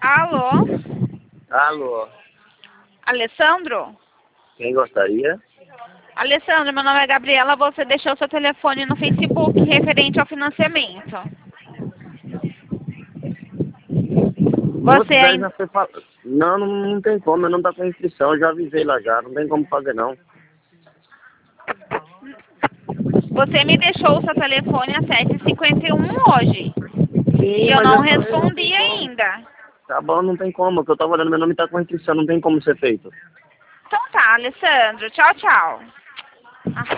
Alô? Alô, Alessandro? quem gostaria? Alessandro, meu nome é Gabriela. Você deixou seu telefone no Facebook referente ao financiamento. Moço, Você daí ainda... já foi pra... Não tem como, eu não tá com inscrição, eu já avisei lá já, não tem como fazer não. Você me deixou o seu telefone às 7h51 hoje. E Sim, eu mas não eu falei, não tem respondi como. ainda. Tá bom, não tem como, que eu tava olhando, meu nome tá com inscrição, não tem como ser feito. Então tá, Alessandro. Tchau, tchau.